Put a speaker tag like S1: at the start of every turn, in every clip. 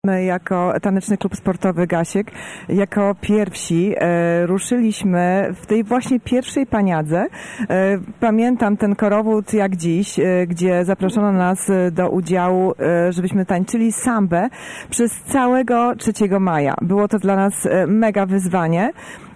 S1: My jako Taneczny Klub Sportowy Gasiek, jako pierwsi ruszyliśmy w tej właśnie pierwszej paniadze. Pamiętam ten korowód jak dziś, gdzie zaproszono nas do udziału, żebyśmy tańczyli sambę przez całego 3 maja. Było to dla nas mega wyzwanie,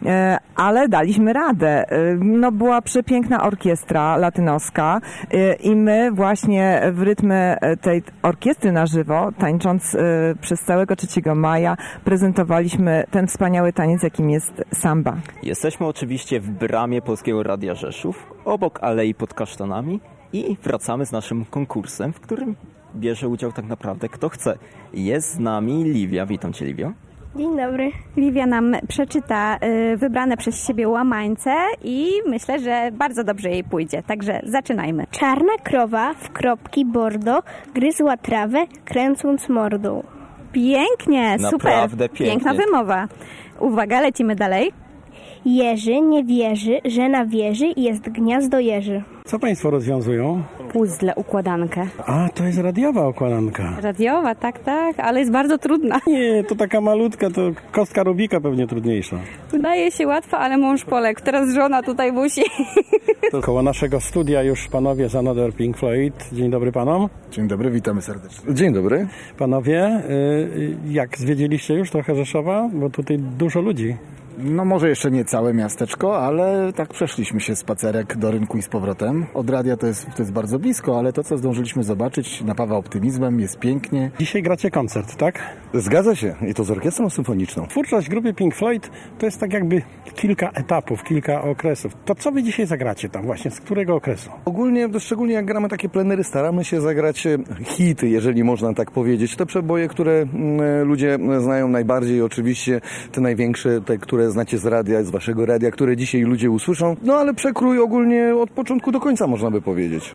S1: ale daliśmy radę. No, była przepiękna orkiestra latynoska i my właśnie w rytmie tej orkiestry na żywo, tańcząc przez całego 3 maja, prezentowaliśmy ten wspaniały taniec, jakim jest samba.
S2: Jesteśmy oczywiście w bramie Polskiego Radia Rzeszów, obok Alei pod Kasztanami i wracamy z naszym konkursem, w którym bierze udział tak naprawdę kto chce. Jest z nami Liwia. Witam Cię, Liwio.
S3: Dzień dobry. Liwia nam przeczyta wybrane przez siebie łamańce i myślę, że bardzo dobrze jej pójdzie. Także zaczynajmy.
S4: Czarna krowa w kropki bordo gryzła trawę, kręcąc mordą.
S3: Pięknie, super.
S2: Naprawdę pięknie.
S3: Piękna wymowa. Uwaga, lecimy dalej.
S4: Jeży nie wierzy, że na wieży jest gniazdo jeży.
S5: Co Państwo rozwiązują?
S3: Puzzle, układankę.
S5: A, to jest radiowa układanka.
S3: Radiowa, tak, ale jest bardzo trudna.
S5: Nie, to taka malutka, to kostka Rubika pewnie trudniejsza.
S3: Wydaje się łatwa, ale mąż poległ. Teraz żona tutaj musi.
S5: To koło naszego studia już panowie z Another Pink Floyd. Dzień dobry panom.
S6: Dzień dobry, witamy serdecznie.
S7: Dzień dobry.
S5: Panowie, jak zwiedziliście już trochę Rzeszowa? Bo tutaj dużo ludzi.
S6: No może jeszcze nie całe miasteczko, ale tak przeszliśmy się spacerek do rynku i z powrotem. Od radia to jest bardzo blisko, ale to co zdążyliśmy zobaczyć napawa optymizmem, jest pięknie.
S5: Dzisiaj gracie koncert, tak?
S7: Zgadza się. I to z orkiestrą symfoniczną.
S5: Twórczość grupy Pink Floyd to jest tak jakby kilka etapów, kilka okresów. To co wy dzisiaj zagracie tam właśnie? Z którego okresu?
S7: Ogólnie, szczególnie jak gramy takie plenery, staramy się zagrać hity, jeżeli można tak powiedzieć. Te przeboje, które ludzie znają najbardziej, oczywiście te największe, te, które znacie z radia, z waszego radia, które dzisiaj ludzie usłyszą. No ale przekrój ogólnie od początku do końca, można by powiedzieć.